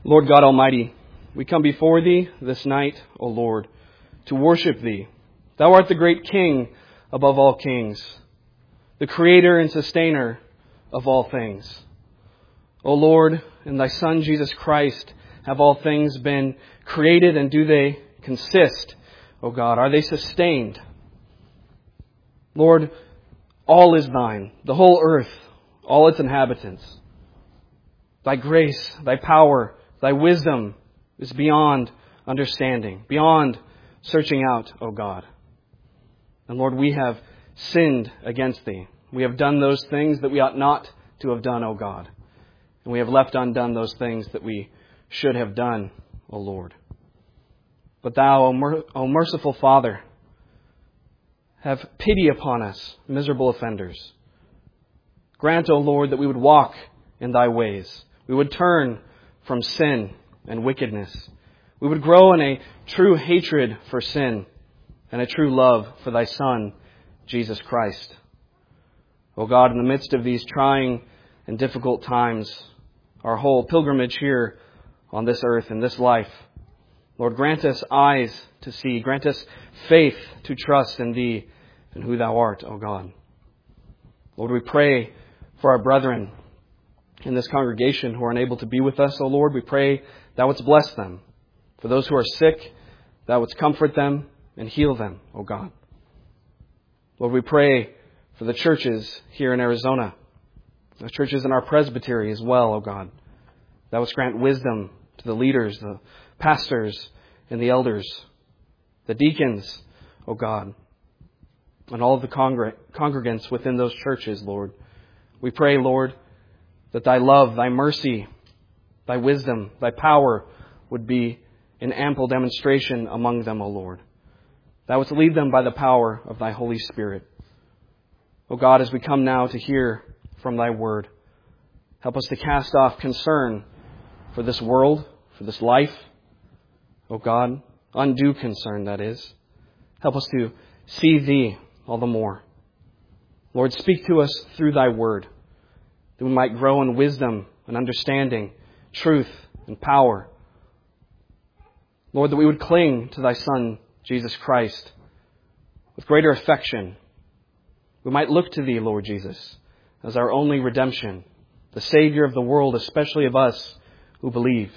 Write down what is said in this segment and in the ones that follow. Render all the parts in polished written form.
Lord God Almighty, we come before Thee this night, O Lord, to worship Thee. Thou art the great King above all kings, the Creator and Sustainer of all things. O Lord, in Thy Son Jesus Christ, have all things been created, and do they consist, O God? Are they sustained? Lord, all is Thine, the whole earth, all its inhabitants. Thy grace, Thy power, Thy wisdom is beyond understanding, beyond searching out, O God. And Lord, we have sinned against Thee. We have done those things that we ought not to have done, O God. And we have left undone those things that we should have done, O Lord. But Thou, O merciful Father, have pity upon us, miserable offenders. Grant, O Lord, that we would walk in Thy ways. We would turn from sin and wickedness. We would grow in a true hatred for sin and a true love for Thy Son, Jesus Christ. O God, in the midst of these trying and difficult times, our whole pilgrimage here on this earth and this life, Lord, grant us eyes to see. Grant us faith to trust in Thee and who Thou art, O God. Lord, we pray for our brethren in this congregation who are unable to be with us, O Lord. We pray Thou wouldst bless them. For those who are sick, Thou wouldst comfort them and heal them, O God. Lord, we pray for the churches here in Arizona, the churches in our presbytery as well, O God. Thou wouldst grant wisdom to the leaders, the pastors and the elders, the deacons, O God, and all of the congregants within those churches, Lord. We pray, Lord, that Thy love, Thy mercy, Thy wisdom, Thy power would be in ample demonstration among them, O Lord. Thou wouldst lead them by the power of Thy Holy Spirit. O God, as we come now to hear from Thy Word, help us to cast off concern for this world, for this life. O God, undue concern, that is. Help us to see Thee all the more. Lord, speak to us through Thy Word, that we might grow in wisdom and understanding, truth and power. Lord, that we would cling to Thy Son, Jesus Christ, with greater affection. We might look to Thee, Lord Jesus, as our only redemption, the Savior of the world, especially of us who believe.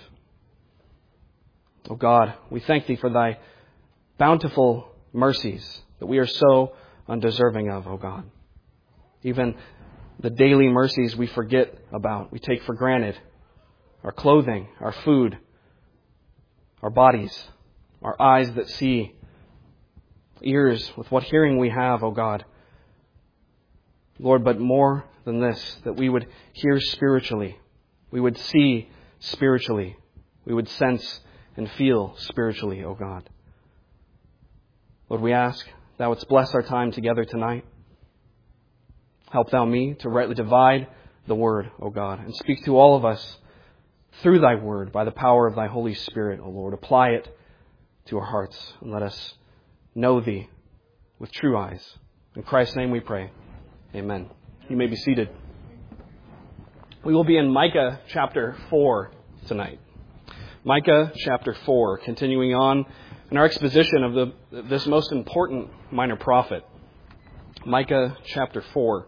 O God, we thank Thee for Thy bountiful mercies that we are so undeserving of, O God. Even the daily mercies we forget about, we take for granted. Our clothing, our food, our bodies, our eyes that see, ears with what hearing we have, O God. Lord, but more than this, that we would hear spiritually, we would see spiritually, we would sense and feel spiritually, O God. Lord, we ask Thou wouldst bless our time together tonight. Help Thou me to rightly divide the Word, O God, and speak to all of us through Thy Word by the power of Thy Holy Spirit, O Lord. Apply it to our hearts and let us know Thee with true eyes. In Christ's name we pray. Amen. You may be seated. We will be in Micah chapter 4 tonight. Micah chapter 4, continuing on in our exposition of this most important minor prophet. Micah chapter 4.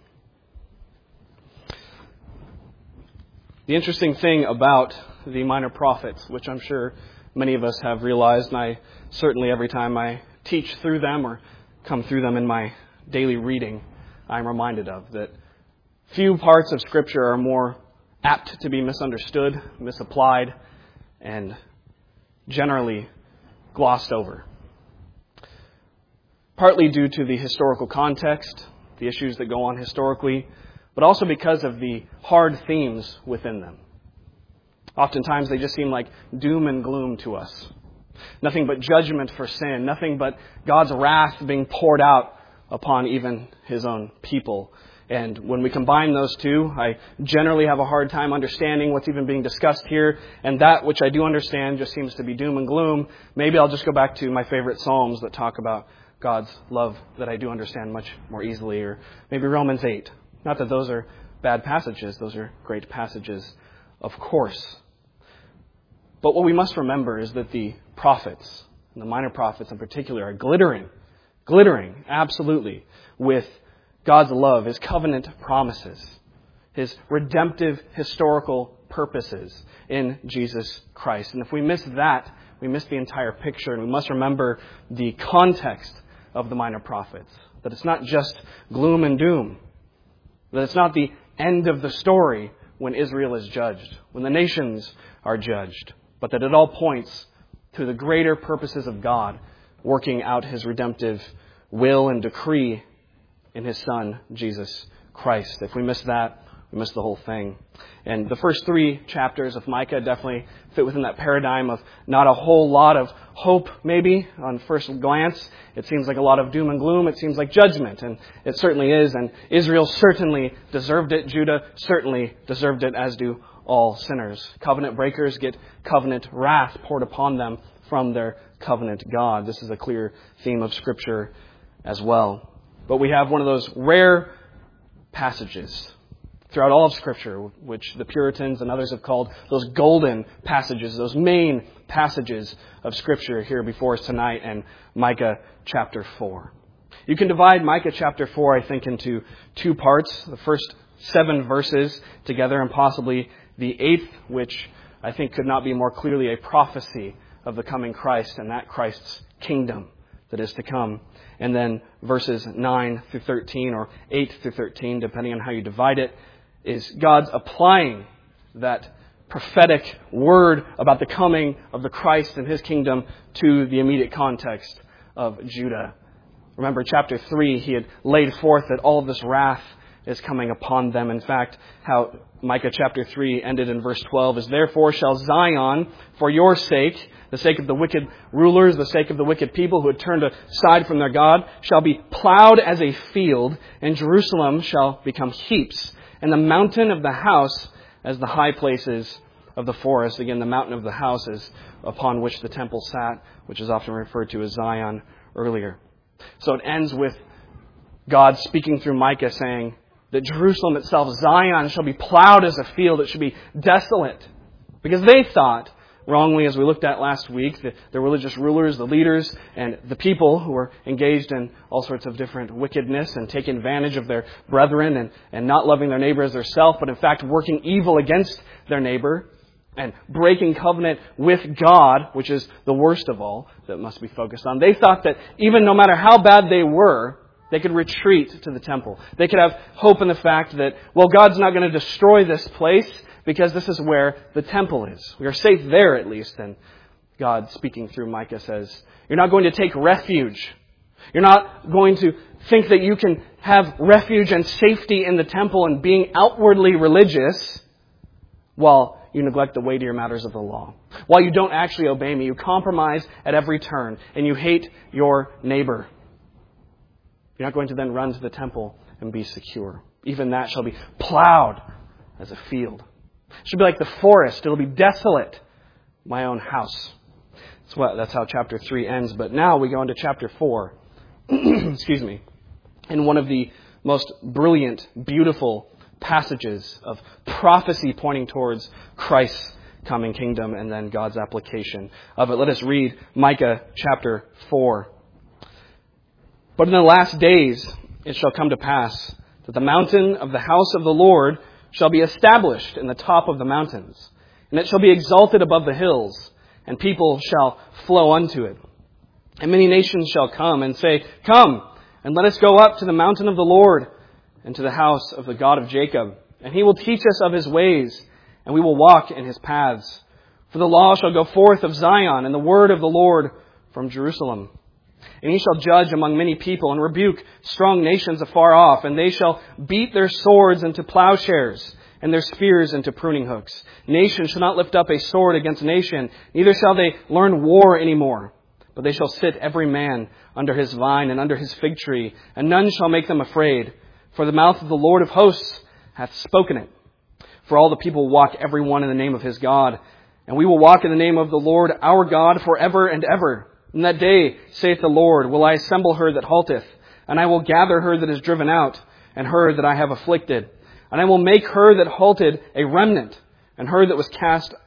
The interesting thing about the minor prophets, which I'm sure many of us have realized, and I certainly every time I teach through them or come through them in my daily reading, I'm reminded of, that few parts of Scripture are more apt to be misunderstood, misapplied, and generally glossed over. Partly due to the historical context, the issues that go on historically, but also because of the hard themes within them. Oftentimes they just seem like doom and gloom to us. Nothing but judgment for sin, nothing but God's wrath being poured out upon even His own people. And when we combine those two, I generally have a hard time understanding what's even being discussed here. And that which I do understand just seems to be doom and gloom. Maybe I'll just go back to my favorite Psalms that talk about God's love that I do understand much more easily. Or maybe Romans 8. Not that those are bad passages. Those are great passages, of course. But what we must remember is that the prophets, and the minor prophets in particular, are glittering, absolutely, with God's love, His covenant promises, His redemptive historical purposes in Jesus Christ. And if we miss that, we miss the entire picture, and we must remember the context of the minor prophets. That it's not just gloom and doom. That it's not the end of the story when Israel is judged, when the nations are judged, but that it all points to the greater purposes of God working out His redemptive will and decree in His Son, Jesus Christ. If we miss that, we miss the whole thing. And the first 3 chapters of Micah definitely fit within that paradigm of not a whole lot of hope, maybe, on first glance. It seems like a lot of doom and gloom. It seems like judgment, and it certainly is. And Israel certainly deserved it. Judah certainly deserved it, as do all sinners. Covenant breakers get covenant wrath poured upon them from their covenant God. This is a clear theme of Scripture as well. But we have one of those rare passages throughout all of Scripture, which the Puritans and others have called those golden passages, those main passages of Scripture here before us tonight in Micah chapter 4. You can divide Micah chapter 4, I think, into 2 parts. The first 7 verses together, and possibly the 8th, which I think could not be more clearly a prophecy of the coming Christ and that Christ's kingdom that is to come. And then verses 9 through 13, or 8 through 13, depending on how you divide it, is God's applying that prophetic word about the coming of the Christ and His kingdom to the immediate context of Judah. Remember, chapter 3, he had laid forth that all of this wrath is coming upon them. In fact, how Micah chapter 3 ended in verse 12 is, "Therefore shall Zion, for your sake, the sake of the wicked rulers, the sake of the wicked people who had turned aside from their God, shall be plowed as a field, and Jerusalem shall become heaps, and the mountain of the house as the high places of the forest." Again, the mountain of the house is upon which the temple sat, which is often referred to as Zion earlier. So it ends with God speaking through Micah saying that Jerusalem itself, Zion, shall be plowed as a field. It should be desolate. Because they thought, wrongly, as we looked at last week, the religious rulers, the leaders, and the people who were engaged in all sorts of different wickedness and taking advantage of their brethren and not loving their neighbor as their self, but in fact working evil against their neighbor and breaking covenant with God, which is the worst of all that must be focused on. They thought that even no matter how bad they were, they could retreat to the temple. They could have hope in the fact that, well, God's not going to destroy this place because this is where the temple is. We are safe there at least. And God, speaking through Micah, says, you're not going to take refuge. You're not going to think that you can have refuge and safety in the temple and being outwardly religious while you neglect the weightier matters of the law. While you don't actually obey me, you compromise at every turn and you hate your neighbor. You're not going to then run to the temple and be secure. Even that shall be plowed as a field. It should be like the forest. It'll be desolate. My own house. That's how chapter 3 ends. But now we go into chapter 4. Excuse me. In one of the most brilliant, beautiful passages of prophecy pointing towards Christ's coming kingdom and then God's application of it. Let us read Micah chapter 4. But in the last days it shall come to pass that the mountain of the house of the Lord shall be established in the top of the mountains, and it shall be exalted above the hills, and people shall flow unto it. And many nations shall come and say, Come, and let us go up to the mountain of the Lord, and to the house of the God of Jacob. And He will teach us of His ways, and we will walk in His paths. For the law shall go forth of Zion, and the word of the Lord from Jerusalem. And He shall judge among many people, and rebuke strong nations afar off. And they shall beat their swords into plowshares, and their spears into pruning hooks. Nation shall not lift up a sword against nation, neither shall they learn war any more. But they shall sit every man under his vine and under his fig tree, and none shall make them afraid. For the mouth of the Lord of hosts hath spoken it. For all the people walk every one in the name of his God. And we will walk in the name of the Lord our God forever and ever. In that day, saith the Lord, will I assemble her that halteth, and I will gather her that is driven out, and her that I have afflicted. And I will make her that halted a remnant, and her that was cast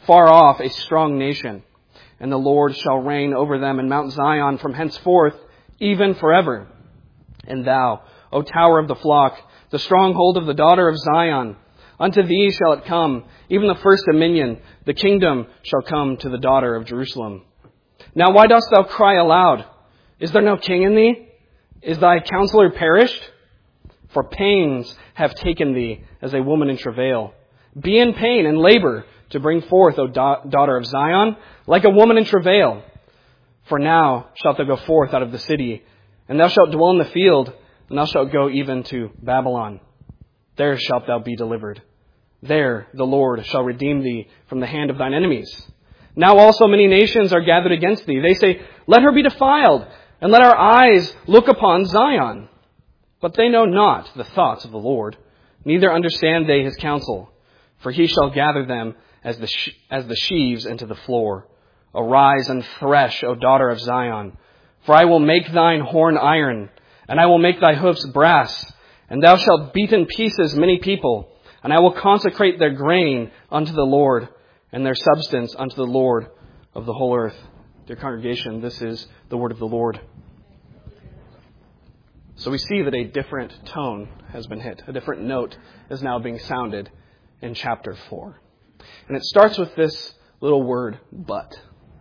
far off a strong nation. And the Lord shall reign over them in Mount Zion from henceforth, even forever. And thou, O tower of the flock, the stronghold of the daughter of Zion, unto thee shall it come, even the first dominion, the kingdom shall come to the daughter of Jerusalem. Now why dost thou cry aloud? Is there no king in thee? Is thy counselor perished? For pains have taken thee as a woman in travail. Be in pain and labor to bring forth, O daughter of Zion, like a woman in travail. For now shalt thou go forth out of the city, and thou shalt dwell in the field, and thou shalt go even to Babylon. There shalt thou be delivered. There the Lord shall redeem thee from the hand of thine enemies. Now also many nations are gathered against thee. They say, let her be defiled, and let our eyes look upon Zion. But they know not the thoughts of the Lord, neither understand they his counsel. For he shall gather them as the sheaves into the floor. Arise and thresh, O daughter of Zion. For I will make thine horn iron, and I will make thy hoofs brass, and thou shalt beat in pieces many people, and I will consecrate their grain unto the Lord, and their substance unto the Lord of the whole earth. Dear congregation, this is the word of the Lord. So we see that a different tone has been hit. A different note is now being sounded in chapter 4. And it starts with this little word, but.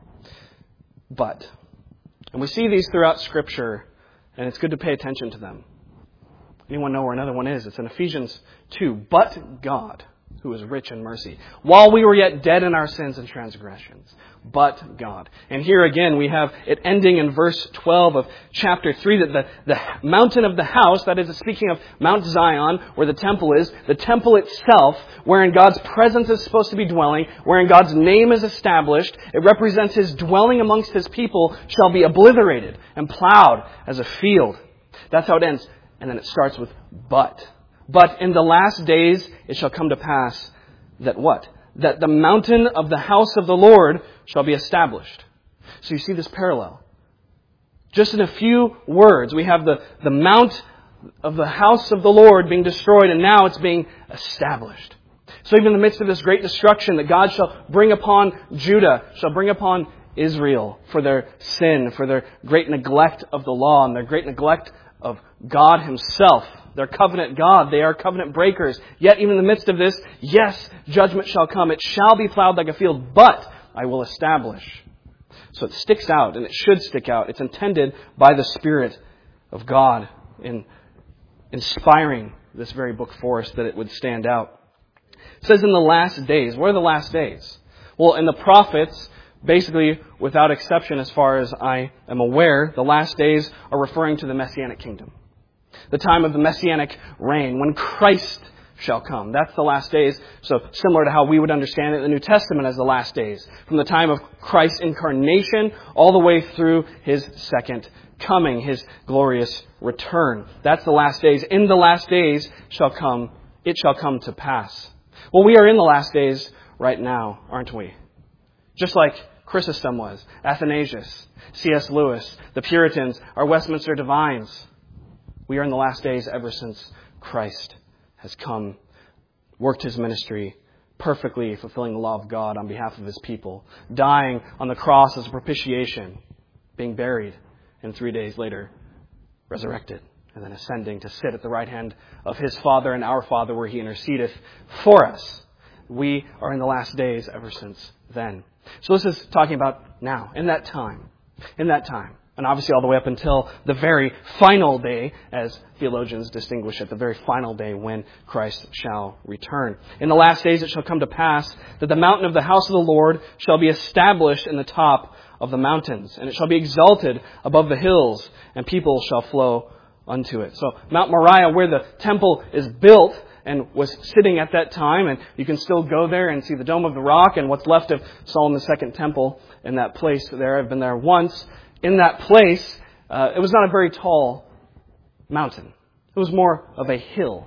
But. And we see these throughout Scripture, and it's good to pay attention to them. Anyone know where another one is? It's in Ephesians 2. But God, who is rich in mercy, while we were yet dead in our sins and transgressions. But God. And here again we have it ending in verse 12 of chapter 3 that the mountain of the house, that is speaking of Mount Zion, where the temple is, the temple itself, wherein God's presence is supposed to be dwelling, wherein God's name is established, it represents His dwelling amongst His people, shall be obliterated and plowed as a field. That's how it ends. And then it starts with but. But in the last days it shall come to pass that what? That the mountain of the house of the Lord shall be established. So you see this parallel. Just in a few words, we have the mount of the house of the Lord being destroyed, and now it's being established. So even in the midst of this great destruction that God shall bring upon Judah, shall bring upon Israel for their sin, for their great neglect of the law and their great neglect of God Himself, their covenant God. They are covenant breakers. Yet even in the midst of this, yes, judgment shall come. It shall be plowed like a field, but I will establish. So it sticks out, and it should stick out. It's intended by the Spirit of God in inspiring this very book for us that it would stand out. It says in the last days. What are the last days? Well, in the prophets, basically, without exception, as far as I am aware, the last days are referring to the Messianic kingdom. The time of the Messianic reign, when Christ shall come. That's the last days. So similar to how we would understand it in the New Testament as the last days. From the time of Christ's incarnation all the way through His second coming, His glorious return. That's the last days. In the last days it shall come to pass. Well, we are in the last days right now, aren't we? Just like Chrysostom was, Athanasius, C.S. Lewis, the Puritans, our Westminster Divines. We are in the last days ever since Christ has come, worked His ministry, perfectly fulfilling the law of God on behalf of His people, dying on the cross as a propitiation, being buried, and 3 days later resurrected, and then ascending to sit at the right hand of His Father and our Father where He intercedeth for us. We are in the last days ever since then. So this is talking about now, in that time. And obviously all the way up until the very final day, as theologians distinguish it, the very final day when Christ shall return. In the last days it shall come to pass that the mountain of the house of the Lord shall be established in the top of the mountains, and it shall be exalted above the hills, and people shall flow unto it. So Mount Moriah, where the temple is built and was sitting at that time, and you can still go there and see the Dome of the Rock and what's left of Solomon's second temple in that place there. I've been there once. In that place, it was not a very tall mountain. It was more of a hill.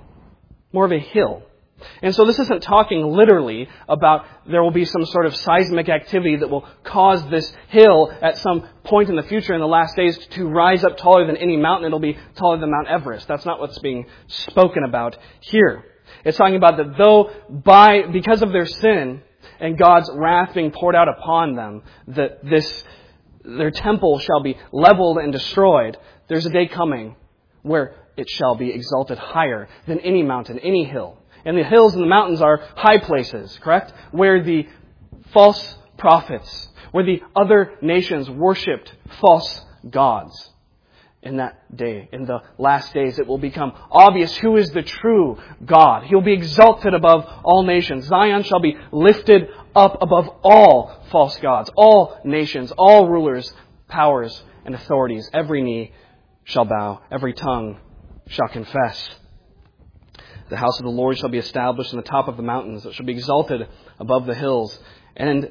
And so this isn't talking literally about there will be some sort of seismic activity that will cause this hill at some point in the future in the last days to rise up taller than any mountain. It'll be taller than Mount Everest. That's not what's being spoken about here. It's talking about that though because of their sin and God's wrath being poured out upon them, that their temple shall be leveled and destroyed, there's a day coming where it shall be exalted higher than any mountain, any hill. And the hills and the mountains are high places, correct? Where the false prophets, where the other nations worshipped false gods. In that day, in the last days, it will become obvious who is the true God. He'll be exalted above all nations. Zion shall be lifted up above all false gods, all nations, all rulers, powers, and authorities. Every knee shall bow, every tongue shall confess. The house of the Lord shall be established on the top of the mountains. It shall be exalted above the hills. And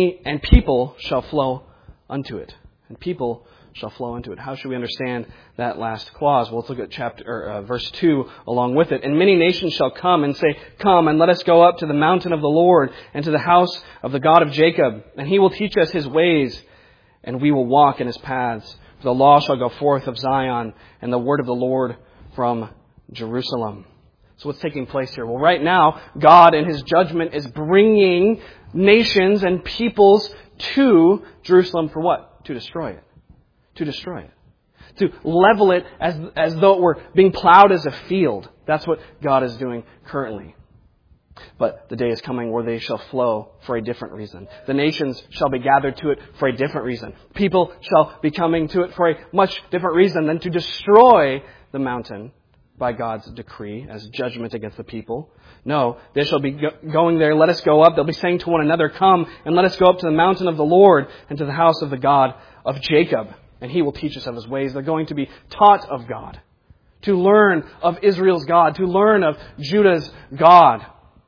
people shall flow unto it. And people shall flow into it. How should we understand that last clause? Well, let's look at verse 2 along with it. And many nations shall come and say, Come, and let us go up to the mountain of the Lord and to the house of the God of Jacob. And he will teach us his ways, and we will walk in his paths. For the law shall go forth of Zion, and the word of the Lord from Jerusalem. So what's taking place here? Well, right now, God in his judgment is bringing nations and peoples to Jerusalem for what? To destroy it. To destroy it. To level it as though it were being plowed as a field. That's what God is doing currently. But the day is coming where they shall flow for a different reason. The nations shall be gathered to it for a different reason. People shall be coming to it for a much different reason than to destroy the mountain by God's decree as judgment against the people. No, they shall be going there. Let us go up. They'll be saying to one another, Come and let us go up to the mountain of the Lord and to the house of the God of Jacob. And he will teach us of his ways. They're going to be taught of God. To learn of Israel's God. To learn of Judah's God.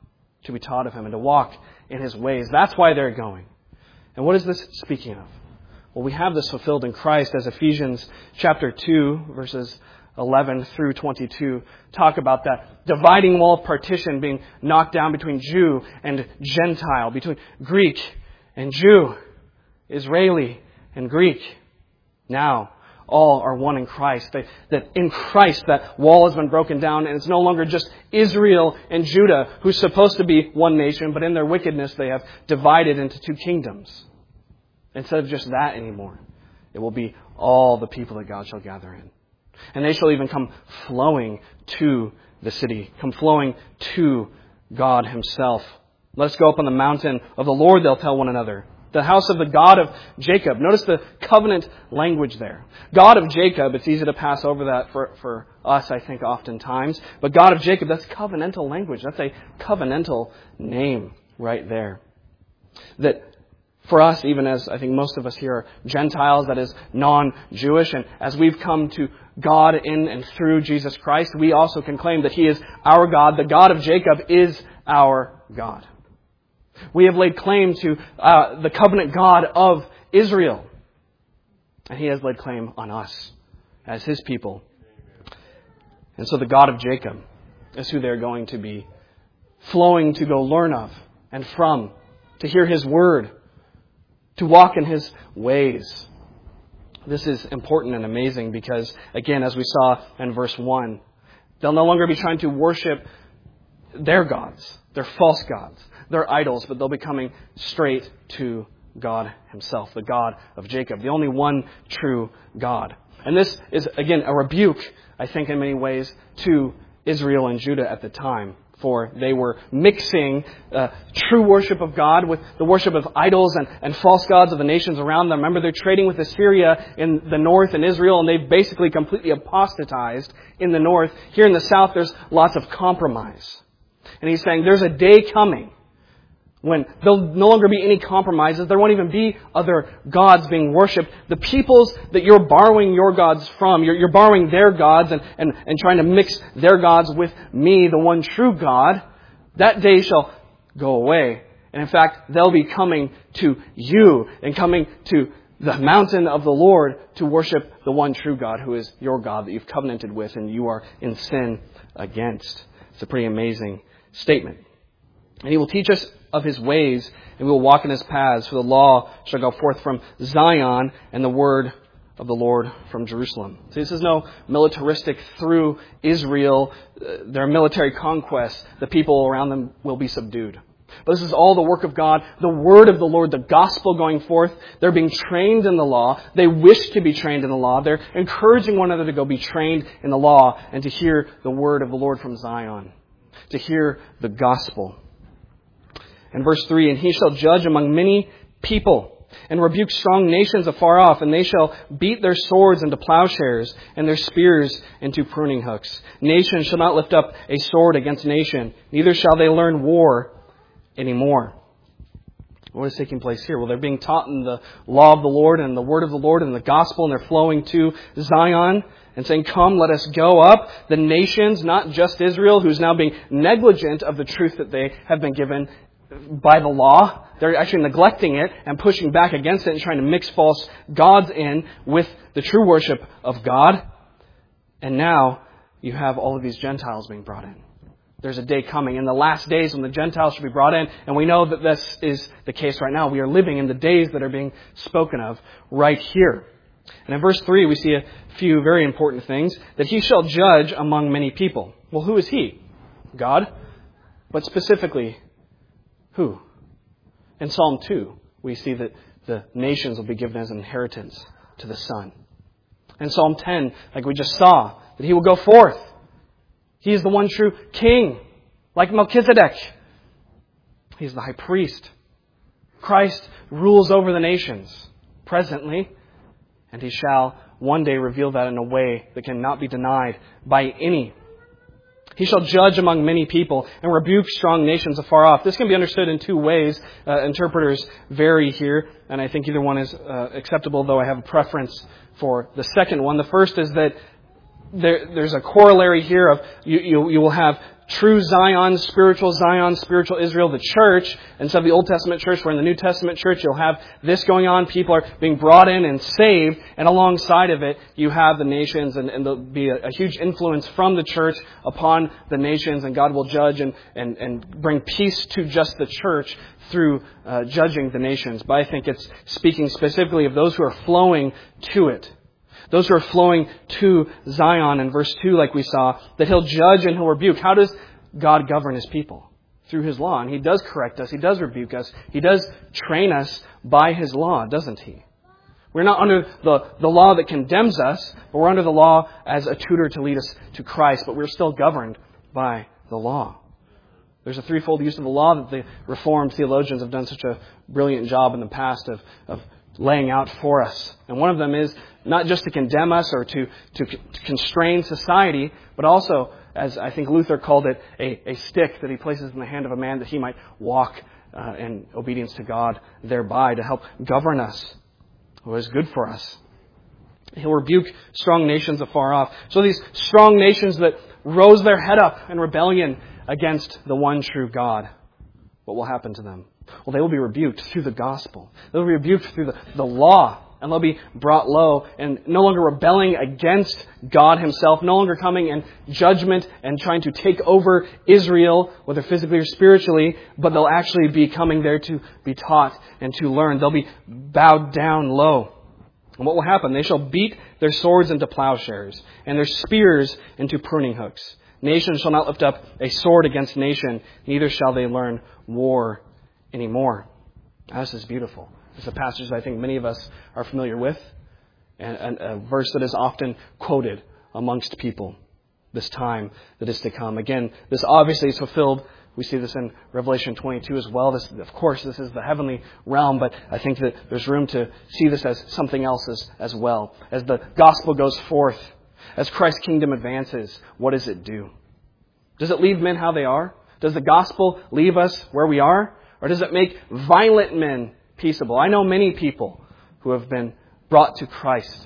To be taught of him and to walk in his ways. That's why they're going. And what is this speaking of? Well, we have this fulfilled in Christ as Ephesians chapter 2, verses 11 through 22 talk about that dividing wall of partition being knocked down between Jew and Gentile, between Greek and Jew, Israeli and Greek. Now, all are one in Christ. That in Christ, that wall has been broken down, and it's no longer just Israel and Judah, who's supposed to be one nation, but in their wickedness they have divided into two kingdoms. Instead of just that anymore, it will be all the people that God shall gather in. And they shall even come flowing to the city, come flowing to God himself. Let us go up on the mountain of the Lord, they'll tell one another. The house of the God of Jacob. Notice the covenant language there. God of Jacob, it's easy to pass over that for us, I think, oftentimes. But God of Jacob, that's covenantal language. That's a covenantal name right there. That for us, even as I think most of us here are Gentiles, that is non-Jewish, and as we've come to God in and through Jesus Christ, we also can claim that he is our God. The God of Jacob is our God. We have laid claim to the covenant God of Israel. And he has laid claim on us as his people. And so the God of Jacob is who they're going to be flowing to go learn of and from, to hear his word, to walk in his ways. This is important and amazing because, again, as we saw in verse 1, they'll no longer be trying to worship their gods, their false gods, their idols, but they'll be coming straight to God himself, the God of Jacob, the only one true God. And this is, again, a rebuke, I think, in many ways, to Israel and Judah at the time. For they were mixing true worship of God with the worship of idols and false gods of the nations around them. Remember, they're trading with Assyria in the north and Israel, and they've basically completely apostatized in the north. Here in the south, there's lots of compromise. And he's saying there's a day coming when there'll no longer be any compromises. There won't even be other gods being worshipped. The peoples that you're borrowing your gods from, you're borrowing their gods and trying to mix their gods with me, the one true God, that day shall go away. And in fact, they'll be coming to you and coming to the mountain of the Lord to worship the one true God who is your God that you've covenanted with and you are in sin against. It's a pretty amazing statement. And he will teach us of his ways, and we will walk in his paths. For the law shall go forth from Zion, and the word of the Lord from Jerusalem. So this is no militaristic through Israel, their military conquest. The people around them will be subdued. But this is all the work of God, the word of the Lord, the gospel going forth. They're being trained in the law. They wish to be trained in the law. They're encouraging one another to go be trained in the law and to hear the word of the Lord from Zion, to hear the gospel. In verse 3, and he shall judge among many people and rebuke strong nations afar off, and they shall beat their swords into plowshares and their spears into pruning hooks. Nation shall not lift up a sword against nation, neither shall they learn war anymore. What is taking place here? Well, they're being taught in the law of the Lord and the word of the Lord and the gospel, and they're flowing to Zion and saying, come, let us go up. The nations, not just Israel, who's now being negligent of the truth that they have been given by the law. They're actually neglecting it and pushing back against it and trying to mix false gods in with the true worship of God. And now you have all of these Gentiles being brought in. There's a day coming in the last days when the Gentiles shall be brought in. And we know that this is the case right now. We are living in the days that are being spoken of right here. And in verse 3, we see a few very important things. That he shall judge among many people. Well, who is he? God. But specifically, who? In Psalm 2, we see that the nations will be given as an inheritance to the Son. In Psalm 10, like we just saw, that he will go forth. He is the one true king, like Melchizedek. He's the high priest. Christ rules over the nations presently, and he shall one day reveal that in a way that cannot be denied by any. He shall judge among many people and rebuke strong nations afar off. This can be understood in two ways. Interpreters vary here, and I think either one is acceptable, though I have a preference for the second one. The first is that there's a corollary here of you will have true Zion, spiritual Israel, the church. Instead of the Old Testament church, where in the New Testament church you'll have this going on. People are being brought in and saved. And alongside of it, you have the nations, and there'll be a huge influence from the church upon the nations. And God will judge and bring peace to just the church through judging the nations. But I think it's speaking specifically of those who are flowing to it. Those who are flowing to Zion in verse 2, like we saw, that he'll judge and he'll rebuke. How does God govern his people? Through his law. And he does correct us. He does rebuke us. He does train us by his law, doesn't he? We're not under the law that condemns us, but we're under the law as a tutor to lead us to Christ. But we're still governed by the law. There's a threefold use of the law that the Reformed theologians have done such a brilliant job in the past of laying out for us. And one of them is not just to condemn us or to constrain society, but also, as I think Luther called it, a stick that he places in the hand of a man that he might walk in obedience to God thereby to help govern us. What is good for us. He'll rebuke strong nations afar off. So these strong nations that rose their head up in rebellion against the one true God, what will happen to them? Well, they will be rebuked through the gospel. They'll be rebuked through the law. And they'll be brought low and no longer rebelling against God himself, no longer coming in judgment and trying to take over Israel, whether physically or spiritually, but they'll actually be coming there to be taught and to learn. They'll be bowed down low. And what will happen? They shall beat their swords into plowshares and their spears into pruning hooks. Nation shall not lift up a sword against nation, neither shall they learn war anymore. This is beautiful. It's a passage that I think many of us are familiar with, and a verse that is often quoted amongst people this time that is to come. Again, this obviously is fulfilled. We see this in Revelation 22 as well. This is the heavenly realm, but I think that there's room to see this as something else as well. As the gospel goes forth, as Christ's kingdom advances, what does it do? Does it leave men how they are? Does the gospel leave us where we are? Or does it make violent men peaceable? I know many people who have been brought to Christ,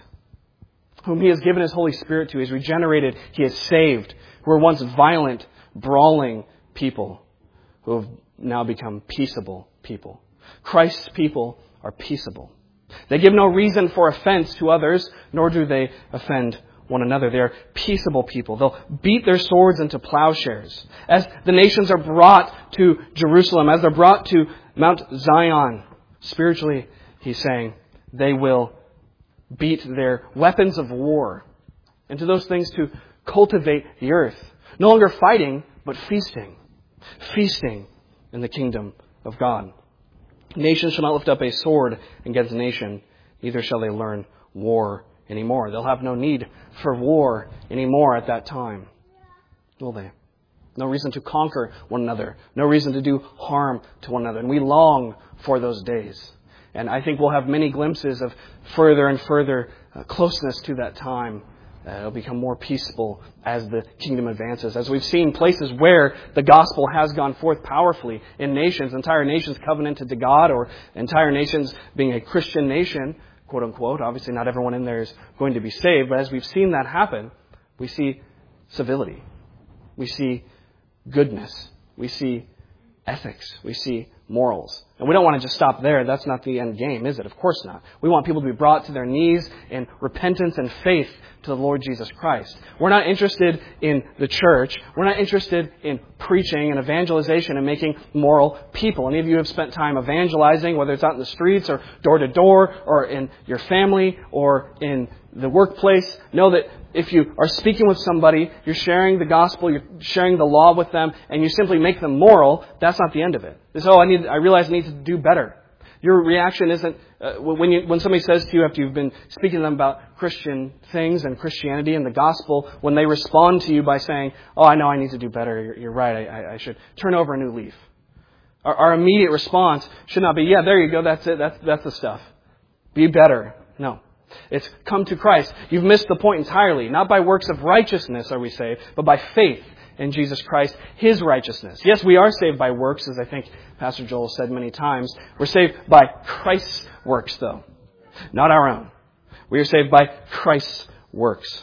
whom he has given his Holy Spirit to. He has regenerated. He has saved. Who were once violent, brawling people who have now become peaceable people. Christ's people are peaceable. They give no reason for offense to others, nor do they offend one another. They are peaceable people. They'll beat their swords into plowshares. As the nations are brought to Jerusalem, as they're brought to Mount Zion, spiritually, he's saying, they will beat their weapons of war into those things to cultivate the earth. No longer fighting, but feasting. Feasting in the kingdom of God. Nation shall not lift up a sword against nation, neither shall they learn war anymore. They'll have no need for war anymore at that time, will they? No reason to conquer one another. No reason to do harm to one another. And we long for those days. And I think we'll have many glimpses of further and further closeness to that time. It'll become more peaceful as the kingdom advances. As we've seen places where the gospel has gone forth powerfully in nations, entire nations covenanted to God, or entire nations being a Christian nation, quote unquote. Obviously not everyone in there is going to be saved, but as we've seen that happen, we see civility. We see goodness. We see ethics. We see morals. And we don't want to just stop there. That's not the end game, is it? Of course not. We want people to be brought to their knees in repentance and faith to the Lord Jesus Christ. We're not interested in the church. We're not interested in preaching and evangelization and making moral people. Any of you have spent time evangelizing, whether it's out in the streets or door to door or in your family or in the workplace, know that if you are speaking with somebody, you're sharing the gospel, you're sharing the law with them, and you simply make them moral, that's not the end of it. It's, I realize I need to do better. Your reaction isn't, when somebody says to you after you've been speaking to them about Christian things and Christianity and the gospel, when they respond to you by saying, oh, I know I need to do better, you're right, I should turn over a new leaf. Our immediate response should not be, yeah, there you go, that's it, that's the stuff. Be better. No. It's come to Christ. You've missed the point entirely. Not by works of righteousness are we saved, but by faith in Jesus Christ, His righteousness. Yes, we are saved by works, as I think Pastor Joel said many times. We're saved by Christ's works, though. Not our own. We are saved by Christ's works.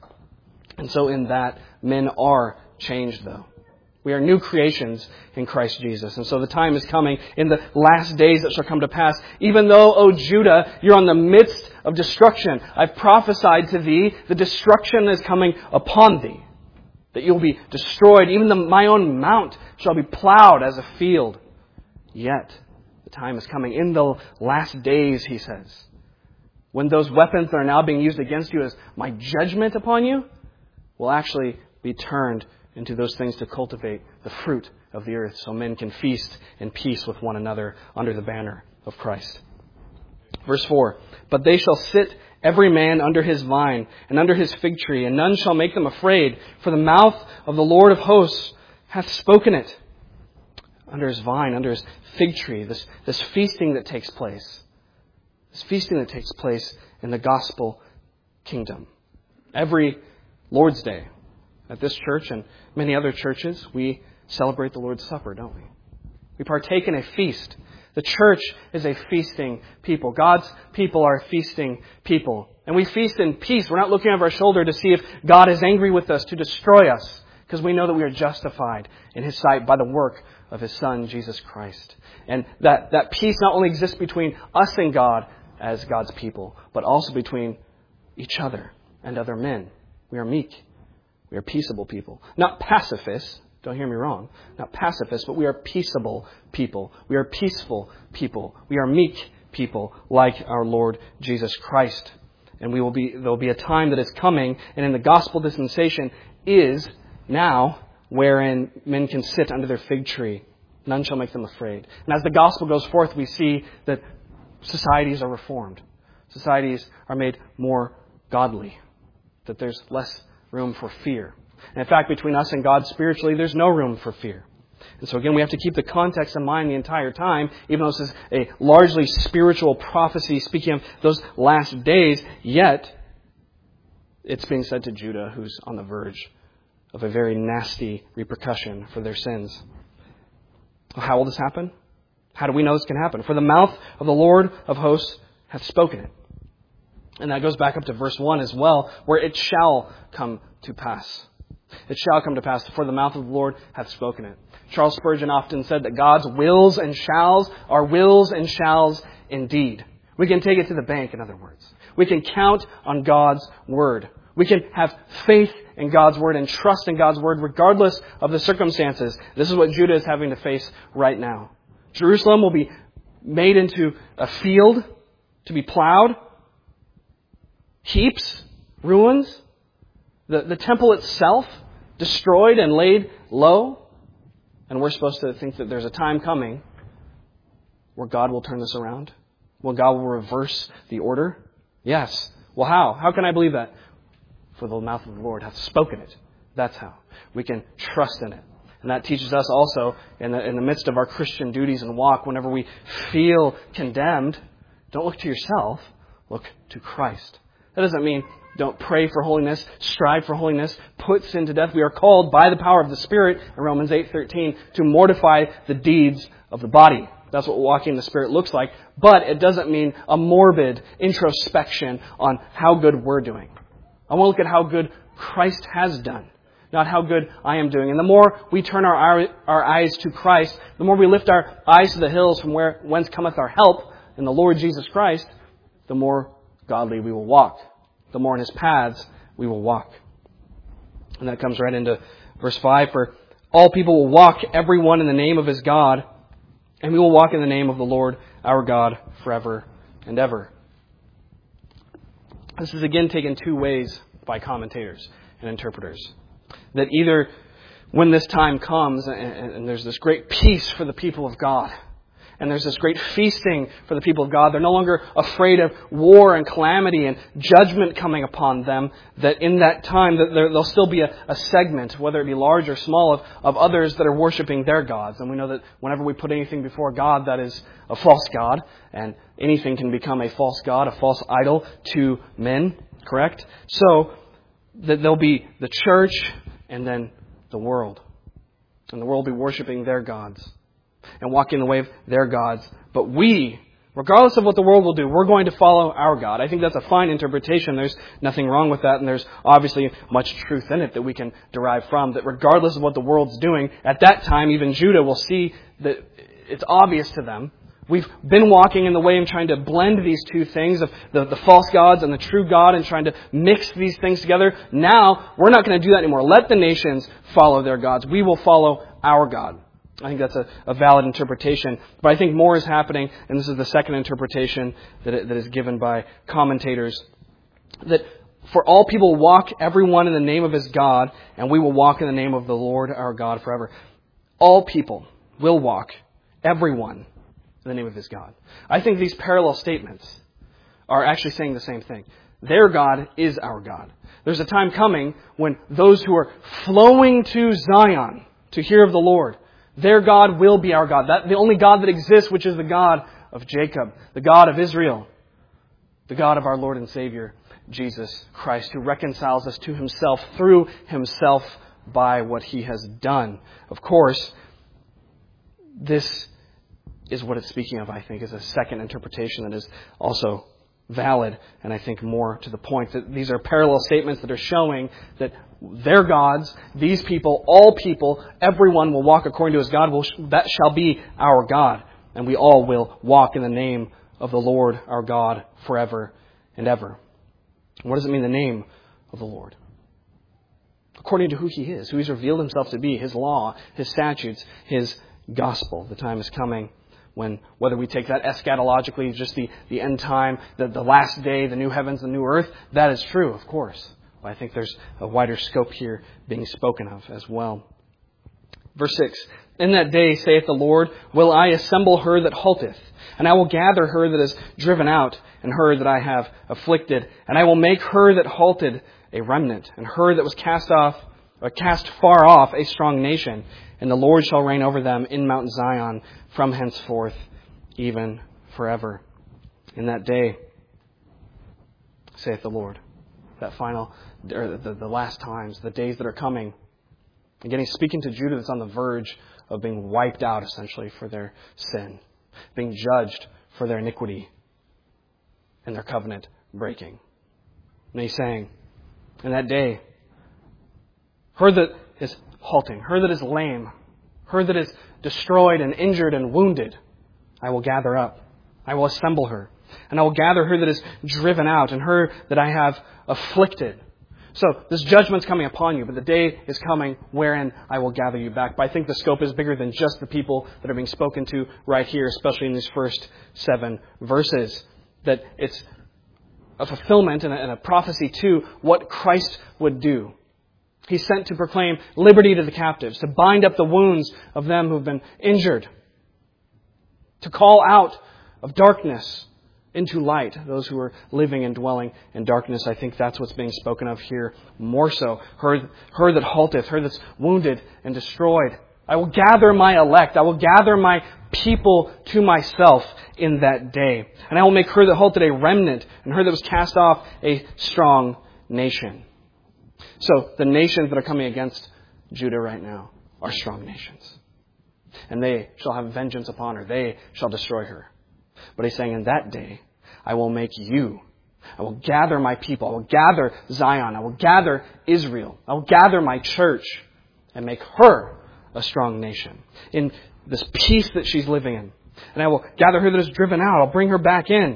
And so in that, men are changed, though. We are new creations in Christ Jesus. And so the time is coming in the last days that shall come to pass. Even though, O Judah, you're on the midst of destruction, I've prophesied to thee, the destruction is coming upon thee. That you'll be destroyed. Even my own mount shall be plowed as a field. Yet, the time is coming in the last days, he says, when those weapons that are now being used against you as my judgment upon you will actually be turned into those things to cultivate the fruit of the earth so men can feast in peace with one another under the banner of Christ. Verse 4, but they shall sit every man under his vine and under his fig tree, and none shall make them afraid, for the mouth of the Lord of hosts hath spoken it. Under his vine, under his fig tree, this feasting that takes place. This feasting that takes place in the gospel kingdom. Every Lord's Day at this church and many other churches, we celebrate the Lord's Supper, don't we? We partake in a feast. The church is a feasting people. God's people are a feasting people. And we feast in peace. We're not looking over our shoulder to see if God is angry with us to destroy us, because we know that we are justified in His sight by the work of His Son, Jesus Christ. And that peace not only exists between us and God as God's people, but also between each other and other men. We are meek. We are peaceable people. Not pacifists. Don't hear me wrong. Not pacifists, but we are peaceable people. We are peaceful people. We are meek people like our Lord Jesus Christ. And there will be a time that is coming, and in the gospel dispensation is now wherein men can sit under their fig tree. None shall make them afraid. And as the gospel goes forth, we see that societies are reformed. Societies are made more godly. That there's less room for fear. And in fact, between us and God spiritually, there's no room for fear. And so again, we have to keep the context in mind the entire time, even though this is a largely spiritual prophecy speaking of those last days, yet it's being said to Judah, who's on the verge of a very nasty repercussion for their sins. How will this happen? How do we know this can happen? For the mouth of the Lord of hosts hath spoken it. And that goes back up to verse 1 as well, where it shall come to pass. It shall come to pass, for the mouth of the Lord hath spoken it. Charles Spurgeon often said that God's wills and shalls are wills and shalls indeed. We can take it to the bank, in other words. We can count on God's word. We can have faith in God's word and trust in God's word regardless of the circumstances. This is what Judah is having to face right now. Jerusalem will be made into a field to be plowed. Heaps, ruins, the temple itself destroyed and laid low. And we're supposed to think that there's a time coming where God will turn this around? Well, God will reverse the order? Yes. Well, how? How can I believe that? For the mouth of the Lord hath spoken it. That's how. We can trust in it. And that teaches us also, in the midst of our Christian duties and walk, whenever we feel condemned, don't look to yourself, look to Christ. That doesn't mean don't pray for holiness, strive for holiness, put sin to death. We are called by the power of the Spirit, in Romans 8:13, to mortify the deeds of the body. That's what walking in the Spirit looks like. But it doesn't mean a morbid introspection on how good we're doing. I want to look at how good Christ has done, not how good I am doing. And the more we turn our eyes to Christ, the more we lift our eyes to the hills from whence cometh our help in the Lord Jesus Christ, the more godly we will walk. The more in His paths we will walk. And that comes right into verse 5. For all people will walk, every one in the name of his God, and we will walk in the name of the Lord our God forever and ever. This is again taken two ways by commentators and interpreters. That either when this time comes and there's this great peace for the people of God, and there's this great feasting for the people of God, they're no longer afraid of war and calamity and judgment coming upon them, that in that time that there'll still be a segment, whether it be large or small, of others that are worshiping their gods. And we know that whenever we put anything before God, that is a false god, and anything can become a false god, a false idol to men, correct? So that there'll be the church and then the world. And the world will be worshiping their gods and walking the way of their gods. But we, regardless of what the world will do, we're going to follow our God. I think that's a fine interpretation. There's nothing wrong with that, and there's obviously much truth in it that we can derive from, that regardless of what the world's doing, at that time, even Judah will see that it's obvious to them. We've been walking in the way and trying to blend these two things of the false gods and the true God and trying to mix these things together. Now, we're not going to do that anymore. Let the nations follow their gods. We will follow our God. I think that's a valid interpretation. But I think more is happening, and this is the second interpretation that is given by commentators, that for all people walk, everyone in the name of his God, and we will walk in the name of the Lord our God forever. All people will walk, everyone, in the name of his God. I think these parallel statements are actually saying the same thing. Their God is our God. There's a time coming when those who are flowing to Zion to hear of the Lord, their God will be our God. The only God that exists, which is the God of Jacob, the God of Israel, the God of our Lord and Savior, Jesus Christ, who reconciles us to himself through himself by what he has done. Of course, this is what it's speaking of, I think, is a second interpretation that is also valid, and I think more to the point, that these are parallel statements that are showing that their gods, these people, all people, everyone will walk according to his God. That shall be our God, and we all will walk in the name of the Lord our God forever and ever. What does it mean, the name of the Lord? According to who he is, who he's revealed himself to be, his law, his statutes, his gospel. The time is coming when, whether we take that eschatologically, just the end time, the last day, the new heavens, the new earth, that is true, of course. But I think there's a wider scope here being spoken of as well. Verse 6, in that day, saith the Lord, will I assemble her that halteth, and I will gather her that is driven out, and her that I have afflicted, and I will make her that halted a remnant, and her that was cast far off a strong nation, and the Lord shall reign over them in Mount Zion from henceforth, even forever. In that day, saith the Lord. That final, or the last times, the days that are coming. Again, he's speaking to Judah that's on the verge of being wiped out, essentially, for their sin, being judged for their iniquity and their covenant breaking. And he's saying, in that day, her that is halting, her that is lame, her that is destroyed and injured and wounded, I will gather up. I will assemble her. And I will gather her that is driven out, and her that I have afflicted. So this judgment's coming upon you, but the day is coming wherein I will gather you back. But I think the scope is bigger than just the people that are being spoken to right here, especially in these first 7 verses. That it's a fulfillment and a prophecy to what Christ would do. He's sent to proclaim liberty to the captives, to bind up the wounds of them who've been injured, to call out of darkness into light those who are living and dwelling in darkness. I think that's what's being spoken of here more so. Her that halteth, her that's wounded and destroyed. I will gather my elect. I will gather my people to myself in that day. And I will make her that halted a remnant, and her that was cast off a strong nation. So the nations that are coming against Judah right now are strong nations. And they shall have vengeance upon her. They shall destroy her. But he's saying, in that day, I will make you. I will gather my people. I will gather Zion. I will gather Israel. I will gather my church and make her a strong nation in this peace that she's living in. And I will gather her that is driven out. I'll bring her back in.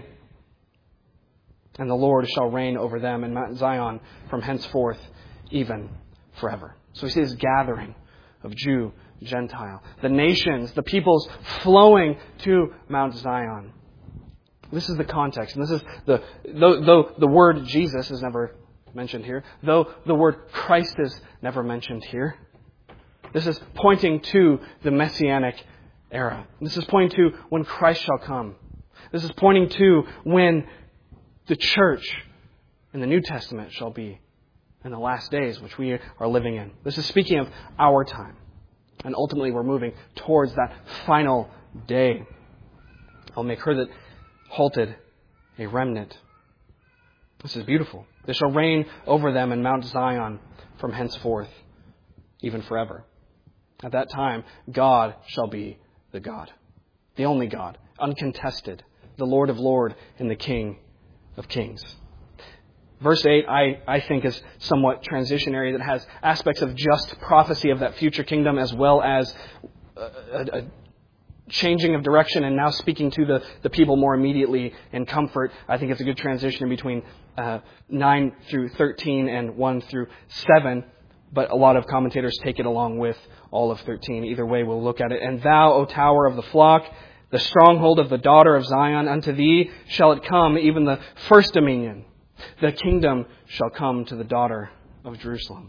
And the Lord shall reign over them in Mount Zion from henceforth, even forever. So we see this gathering of Jew, Gentile, the nations, the peoples flowing to Mount Zion. This is the context. And this is though the word Jesus is never mentioned here, though the word Christ is never mentioned here, this is pointing to the Messianic era. This is pointing to when Christ shall come. This is pointing to when the church in the New Testament shall be in the last days, which we are living in. This is speaking of our time. And ultimately we're moving towards that final day. I'll make her that halted a remnant. This is beautiful. They shall reign over them in Mount Zion from henceforth, even forever. At that time, God shall be the God, the only God, uncontested, the Lord of Lords and the King of Kings. Verse 8, I think, is somewhat transitionary, that has aspects of just prophecy of that future kingdom as well as a changing of direction and now speaking to the people more immediately in comfort. I think it's a good transition between 9 through 13 and 1 through 7. But a lot of commentators take it along with all of 13. Either way, we'll look at it. And thou, O tower of the flock, the stronghold of the daughter of Zion, unto thee shall it come, even the first dominion. The kingdom shall come to the daughter of Jerusalem.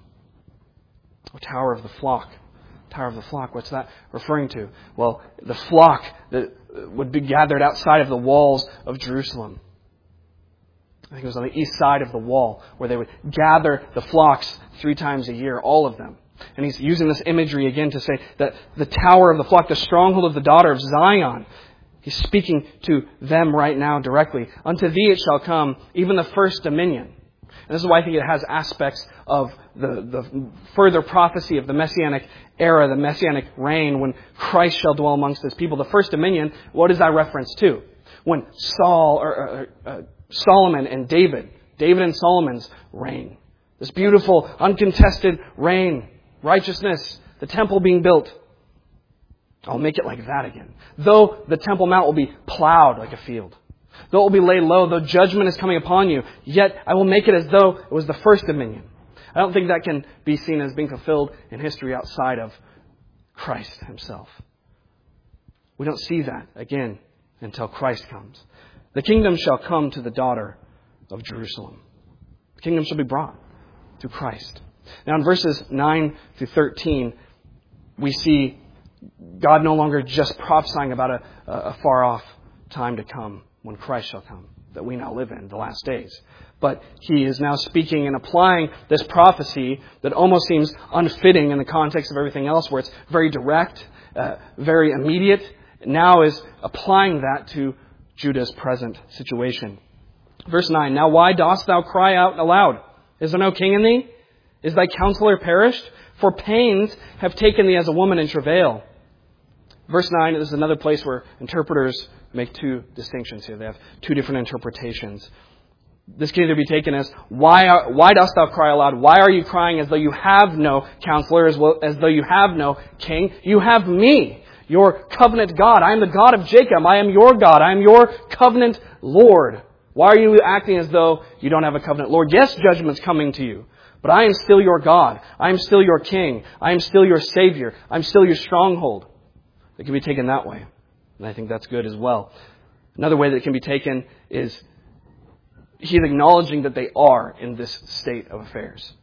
O tower of the flock. Tower of the flock, what's that referring to? Well, the flock that would be gathered outside of the walls of Jerusalem. I think it was on the east side of the wall where they would gather the flocks 3 times a year, all of them. And he's using this imagery again to say that the tower of the flock, the stronghold of the daughter of Zion, he's speaking to them right now directly. Unto thee it shall come, even the first dominion. And this is why I think it has aspects of the further prophecy of the Messianic era, the Messianic reign, when Christ shall dwell amongst his people. The first dominion, what is that reference to? When Solomon and David and Solomon's reign. This beautiful, uncontested reign, righteousness, the temple being built. I'll make it like that again. Though the Temple Mount will be plowed like a field, though it will be laid low, though judgment is coming upon you, yet I will make it as though it was the first dominion. I don't think that can be seen as being fulfilled in history outside of Christ himself. We don't see that again until Christ comes. The kingdom shall come to the daughter of Jerusalem. The kingdom shall be brought through Christ. Now in verses 9 through 13, we see God no longer just prophesying about a far off time to come when Christ shall come, that we now live in, the last days. But he is now speaking and applying this prophecy that almost seems unfitting in the context of everything else, where it's very direct, very immediate. Now is applying that to Judah's present situation. Verse 9, now why dost thou cry out aloud? Is there no king in thee? Is thy counselor perished? For pains have taken thee as a woman in travail. Verse 9 is another place where interpreters make 2 distinctions here. They have 2 different interpretations. This can either be taken as, why dost thou cry aloud? Why are you crying as though you have no counselor, as well as though you have no king? You have me, your covenant God. I am the God of Jacob. I am your God. I am your covenant Lord. Why are you acting as though you don't have a covenant Lord? Yes, judgment's coming to you. But I am still your God. I am still your King. I am still your Savior. I'm still your stronghold. It can be taken that way. And I think that's good as well. Another way that it can be taken is he's acknowledging that they are in this state of affairs.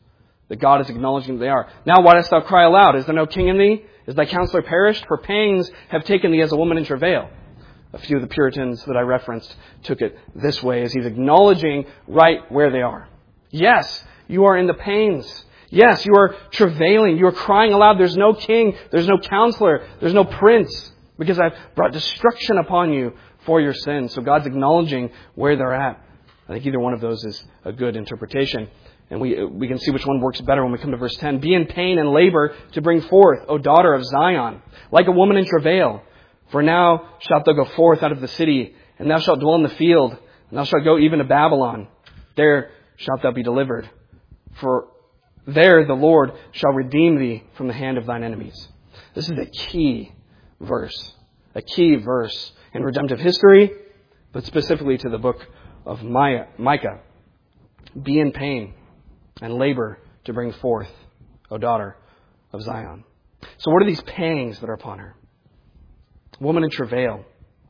that God is acknowledging that they are. Now why dost thou cry aloud? Is there no king in thee? Is thy counselor perished? For pangs have taken thee as a woman in travail. A few of the Puritans that I referenced took it this way, as he's acknowledging right where they are. Yes, you are in the pains. Yes, you are travailing. You are crying aloud. There's no king. There's no counselor. There's no prince. Because I've brought destruction upon you for your sins. So God's acknowledging where they're at. I think either one of those is a good interpretation. And we can see which one works better when we come to verse 10. Be in pain and labor to bring forth, O daughter of Zion, like a woman in travail. For now shalt thou go forth out of the city, and thou shalt dwell in the field, and thou shalt go even to Babylon. There shalt thou be delivered. For there the Lord shall redeem thee from the hand of thine enemies. This is a key verse in redemptive history, but specifically to the book of Micah. Be in pain and labor to bring forth, O daughter of Zion. So what are these pangs that are upon her? Woman in travail.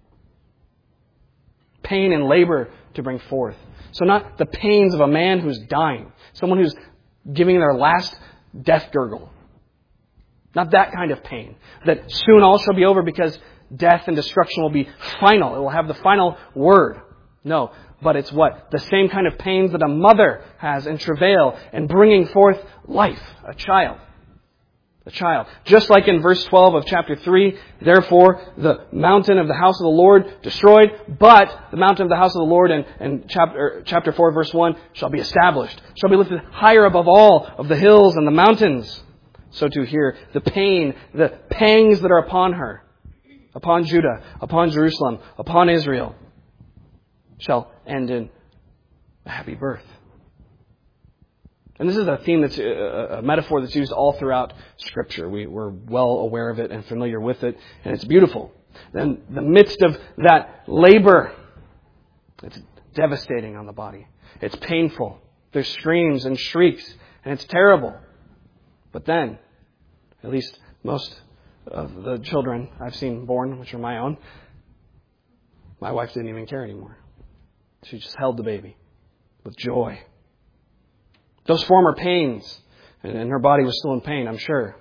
Pain and labor to bring forth. So not the pains of a man who's dying. Someone who's giving their last death gurgle. Not that kind of pain. That soon all shall be over because death and destruction will be final. It will have the final word. No. But it's what? The same kind of pains that a mother has in travail and bringing forth life. A child. A child. Just like in verse 12 of chapter 3, therefore the mountain of the house of the Lord destroyed, but the mountain of the house of the Lord in chapter 4 verse 1 shall be established. Shall be lifted higher above all of the hills and the mountains. So too here, the pain, the pangs that are upon her, upon Judah, upon Jerusalem, upon Israel, shall end in a happy birth. And this is a theme that's a metaphor that's used all throughout Scripture. We're well aware of it and familiar with it, and it's beautiful. In the midst of that labor, it's devastating on the body. It's painful. There's screams and shrieks, and it's terrible. But then, at least most of the children I've seen born, which are my own, my wife didn't even care anymore. She just held the baby with joy. Those former pains, and her body was still in pain, I'm sure.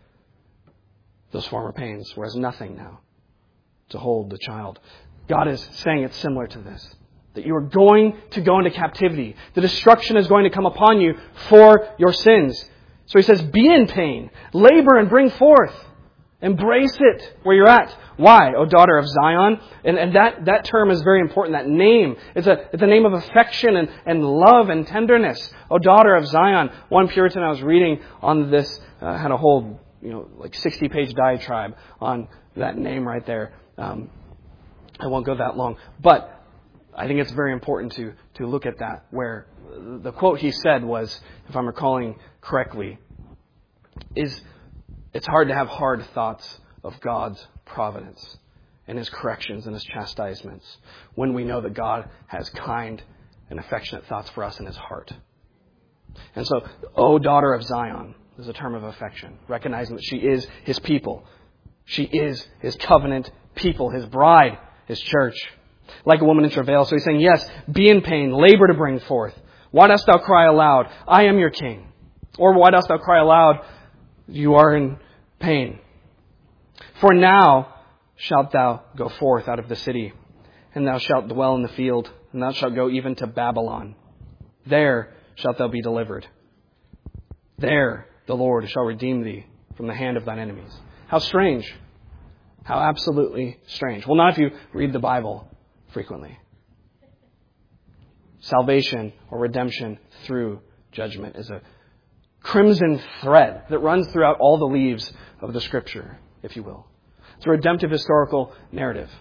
Those former pains were as nothing now to hold the child. God is saying it's similar to this. That you are going to go into captivity. The destruction is going to come upon you for your sins. So he says, be in pain, labor and bring forth. Embrace it where you're at. Why, O daughter of Zion? And that term is very important, that name. It's a name of affection and love and tenderness. O daughter of Zion. One Puritan I was reading on this had a whole 60-page diatribe on that name right there. I won't go that long. But I think it's very important to look at that, where the quote he said was, if I'm recalling correctly, is it's hard to have hard thoughts of God's providence and His corrections and His chastisements when we know that God has kind and affectionate thoughts for us in His heart. And so, O daughter of Zion is a term of affection, recognizing that she is His people. She is His covenant people, His bride, His church. Like a woman in travail. So he's saying, yes, be in pain, labor to bring forth. Why dost thou cry aloud? I am your king. Or why dost thou cry aloud? You are in pain. For now shalt thou go forth out of the city, and thou shalt dwell in the field, and thou shalt go even to Babylon. There shalt thou be delivered. There the Lord shall redeem thee from the hand of thine enemies. How strange. How absolutely strange. Well, not if you read the Bible frequently. Salvation or redemption through judgment is a crimson thread that runs throughout all the leaves of the Scripture, if you will. It's a redemptive historical narrative.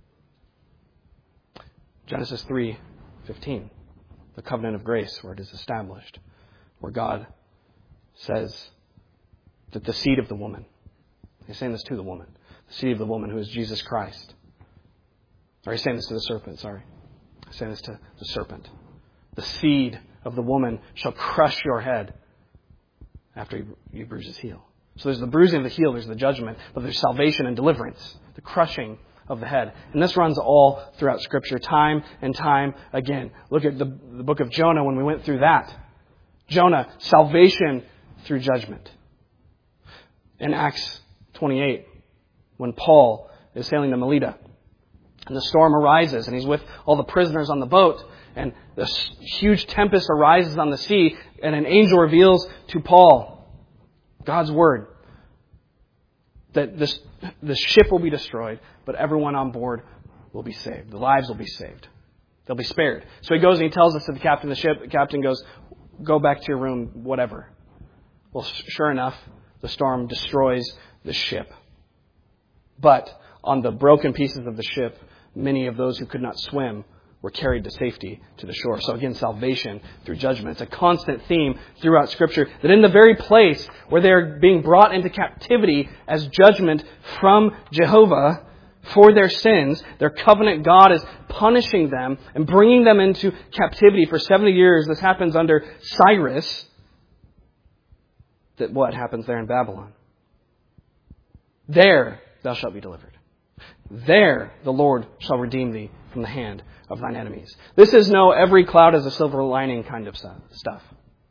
Genesis 3:15, the covenant of grace, where it is established, where God says that the seed of the woman, he's saying this to the woman, the seed of the woman who is Jesus Christ. Or he's saying this to the serpent, sorry. He's saying this to the serpent. The seed of the woman shall crush your head after you bruise his heel. So there's the bruising of the heel, there's the judgment, but there's salvation and deliverance, the crushing of the head. And this runs all throughout Scripture, time and time again. Look at the book of Jonah when we went through that. Jonah, salvation through judgment. In Acts 28, when Paul is sailing to Melita, and the storm arises, and he's with all the prisoners on the boat, and this huge tempest arises on the sea, and an angel reveals to Paul God's word that the ship will be destroyed, but everyone on board will be saved. The lives will be saved. They'll be spared. So he goes and he tells us to the captain of the ship. The captain goes, go back to your room, whatever. Well, sure enough, the storm destroys the ship. But on the broken pieces of the ship, many of those who could not swim were carried to safety to the shore. So again, salvation through judgment. It's a constant theme throughout Scripture that in the very place where they're being brought into captivity as judgment from Jehovah for their sins, their covenant God is punishing them and bringing them into captivity for 70 years. This happens under Cyrus. That what happens there in Babylon? There thou shalt be delivered. There the Lord shall redeem thee from the hand of thine enemies. This is no every cloud has a silver lining kind of stuff.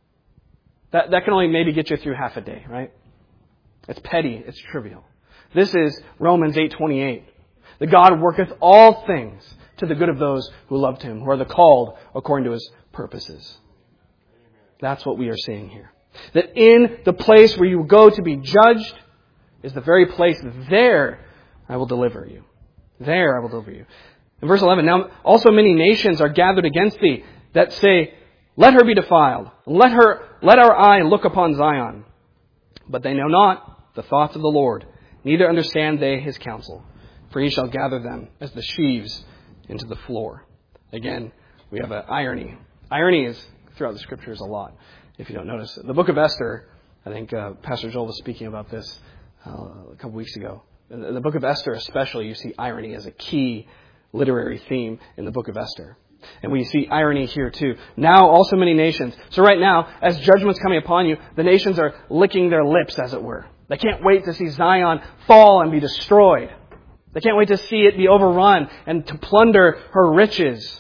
That can only maybe get you through half a day, right? It's petty. It's trivial. This is Romans 8:28. The God worketh all things to the good of those who loved him, who are the called according to his purposes. That's what we are seeing here. That in the place where you go to be judged is the very place there I will deliver you. There I will deliver you. In verse 11, now also many nations are gathered against thee that say, let her be defiled. Let our eye look upon Zion. But they know not the thoughts of the Lord, neither understand they his counsel. For he shall gather them as the sheaves into the floor. Again, we have an irony. Irony is throughout the Scriptures a lot, if you don't notice. The book of Esther, I think Pastor Joel was speaking about this a couple weeks ago. In the book of Esther especially, you see irony as a key literary theme in the book of Esther. And we see irony here too. Now also many nations. So right now, as judgment's coming upon you, the nations are licking their lips, as it were. They can't wait to see Zion fall and be destroyed. They can't wait to see it be overrun and to plunder her riches.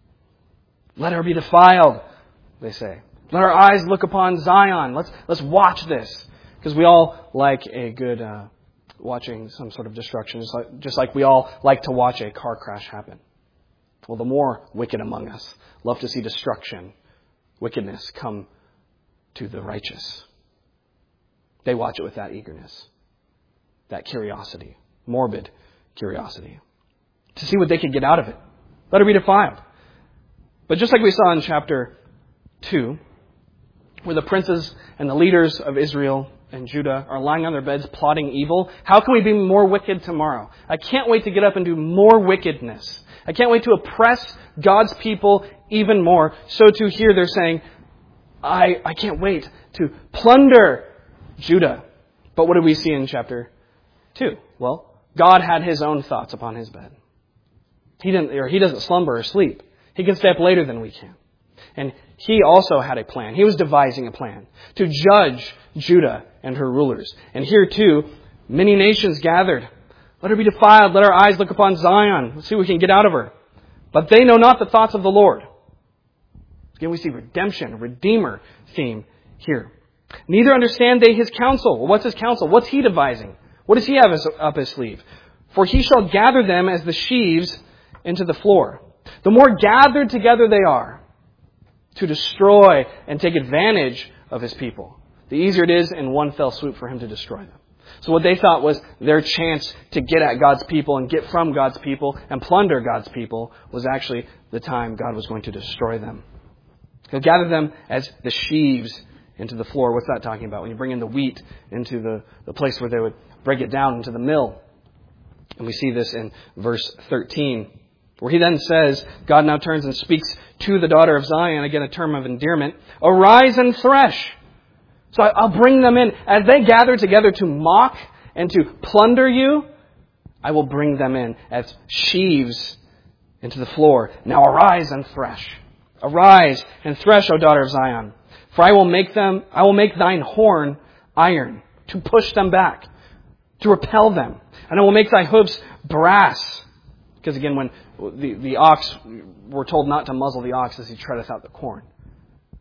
Let her be defiled, they say. Let our eyes look upon Zion. Let's watch this. Because we all like a good watching some sort of destruction, just like we all like to watch a car crash happen. Well, the more wicked among us love to see destruction, wickedness come to the righteous. They watch it with that eagerness, that curiosity, morbid curiosity, to see what they can get out of it. Let her be defiled. But just like we saw in chapter 2, where the princes and the leaders of Israel and Judah are lying on their beds plotting evil, how can we be more wicked tomorrow? I can't wait to get up and do more wickedness. I can't wait to oppress God's people even more. So too here they're saying, I can't wait to plunder Judah. But what do we see in chapter 2? Well, God had his own thoughts upon his bed. He doesn't slumber or sleep. He can stay up later than we can. And he also had a plan. He was devising a plan to judge Judah and her rulers. And here too, many nations gathered. Let her be defiled. Let our eyes look upon Zion. Let's see what we can get out of her. But they know not the thoughts of the Lord. Again, we see redemption, a redeemer theme here. Neither understand they his counsel. Well, what's his counsel? What's he devising? What does he have up his sleeve? For he shall gather them as the sheaves into the floor. The more gathered together they are to destroy and take advantage of his people, the easier it is in one fell swoop for him to destroy them. So what they thought was their chance to get at God's people and get from God's people and plunder God's people was actually the time God was going to destroy them. He'll gather them as the sheaves into the floor. What's that talking about? When you bring in the wheat into the place where they would break it down into the mill. And we see this in verse 13, where he then says, God now turns and speaks to the daughter of Zion, again a term of endearment, arise and thresh. So I'll bring them in. As they gather together to mock and to plunder you, I will bring them in as sheaves into the floor. Now arise and thresh. Arise and thresh, O daughter of Zion. For I will make thine horn iron, to push them back, to repel them. And I will make thy hooves brass. Because again, when the ox, we're told not to muzzle the ox as he treadeth out the corn.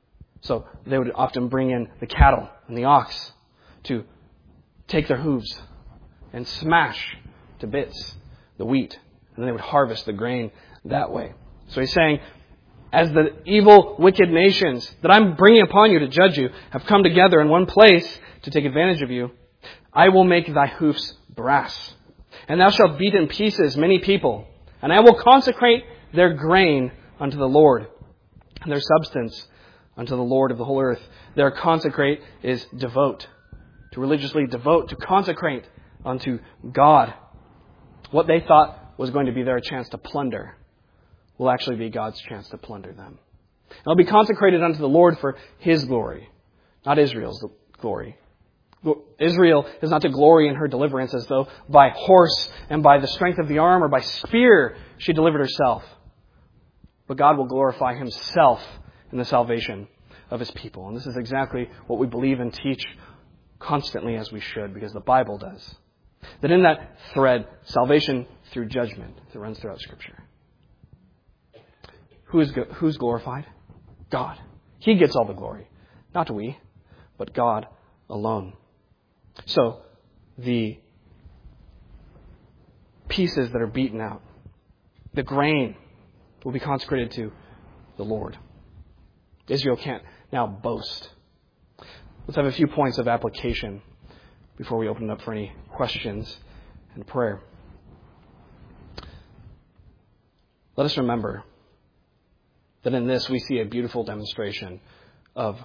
So they would often bring in the cattle and the ox to take their hooves and smash to bits the wheat. And then they would harvest the grain that way. So he's saying, as the evil, wicked nations that I'm bringing upon you to judge you have come together in one place to take advantage of you, I will make thy hoofs brass. And thou shalt beat in pieces many people. And I will consecrate their grain unto the Lord, and their substance unto the Lord of the whole earth. Their consecrate is devote. To religiously devote, to consecrate unto God. What they thought was going to be their chance to plunder will actually be God's chance to plunder them. It'll be consecrated unto the Lord for His glory, not Israel's glory. Israel is not to glory in her deliverance as though by horse and by the strength of the arm or by spear she delivered herself. But God will glorify Himself in the salvation of His people. And this is exactly what we believe and teach constantly, as we should, because the Bible does. That in that thread, salvation through judgment, that runs throughout Scripture. Who's glorified? God. He gets all the glory. Not we, but God alone. So, the pieces that are beaten out, the grain, will be consecrated to the Lord. Israel can't now boast. Let's have a few points of application before we open it up for any questions and prayer. Let us remember that in this we see a beautiful demonstration of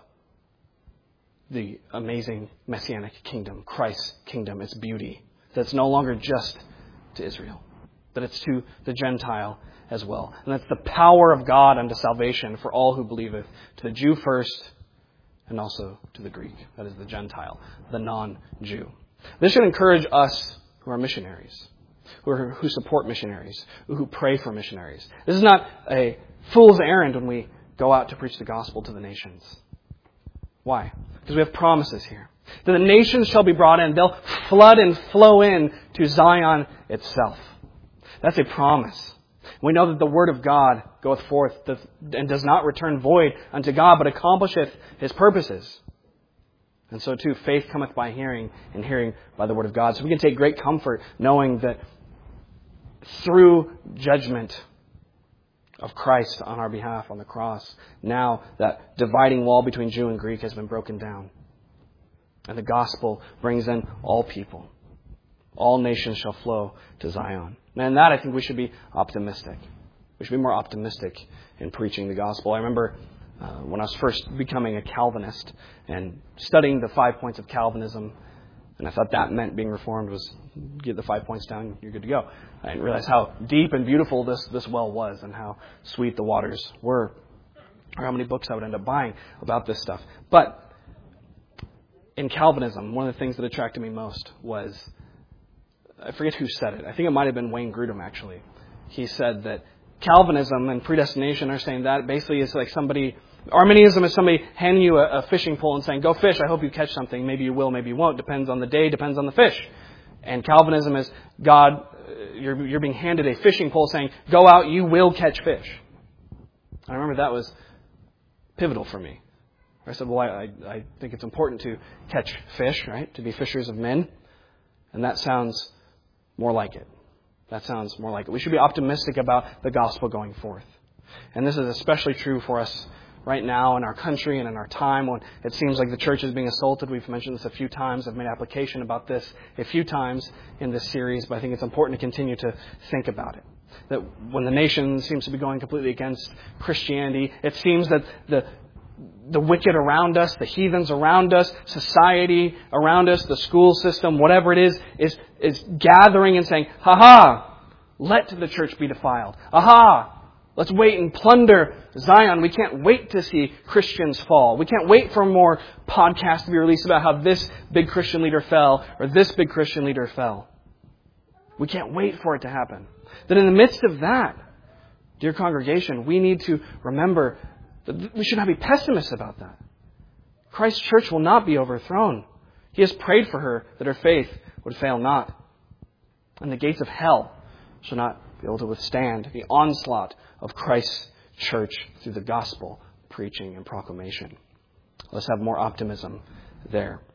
the amazing Messianic kingdom, Christ's kingdom, its beauty. That it's no longer just to Israel, but it's to the Gentile as well. And that's the power of God unto salvation for all who believeth, to the Jew first and also to the Greek, that is the Gentile, the non-Jew. This should encourage us who are missionaries, who support missionaries, who pray for missionaries. This is not a fool's errand when we go out to preach the gospel to the nations. Why? Because we have promises here. That the nations shall be brought in. They'll flood and flow in to Zion itself. That's a promise. We know that the word of God goeth forth and does not return void unto God, but accomplisheth His purposes. And so too, faith cometh by hearing, and hearing by the word of God. So we can take great comfort knowing that through judgment of Christ on our behalf on the cross, now that dividing wall between Jew and Greek has been broken down. And the gospel brings in all people. All nations shall flow to Zion. And in that, I think we should be optimistic. We should be more optimistic in preaching the gospel. I remember when I was first becoming a Calvinist and studying the 5 points of Calvinism, and I thought that meant being reformed was get the 5 points down, you're good to go. I didn't realize how deep and beautiful this well was and how sweet the waters were, or how many books I would end up buying about this stuff. But in Calvinism, one of the things that attracted me most was, I forget who said it. I think it might have been Wayne Grudem, actually. He said that Calvinism and predestination are saying that basically is like somebody... Arminianism is somebody handing you a fishing pole and saying, go fish, I hope you catch something. Maybe you will, maybe you won't. Depends on the day, depends on the fish. And Calvinism is God, you're being handed a fishing pole saying, go out, you will catch fish. I remember that was pivotal for me. I said, well, I think it's important to catch fish, right? To be fishers of men. And that sounds more like it. That sounds more like it. We should be optimistic about the gospel going forth. And this is especially true for us right now in our country and in our time when it seems like the church is being assaulted. We've mentioned this a few times. I've made application about this a few times in this series, but I think it's important to continue to think about it. That when the nation seems to be going completely against Christianity, it seems that the wicked around us, the heathens around us, society around us, the school system, whatever it is gathering and saying, ha-ha, let the church be defiled. Aha, let's wait and plunder Zion. We can't wait to see Christians fall. We can't wait for more podcasts to be released about how this big Christian leader fell or this big Christian leader fell. We can't wait for it to happen. That in the midst of that, dear congregation, we need to remember that we should not be pessimists about that. Christ's church will not be overthrown. He has prayed for her that her faith would fail not. And the gates of hell shall not be able to withstand the onslaught of Christ's church through the gospel, preaching, and proclamation. Let's have more optimism there.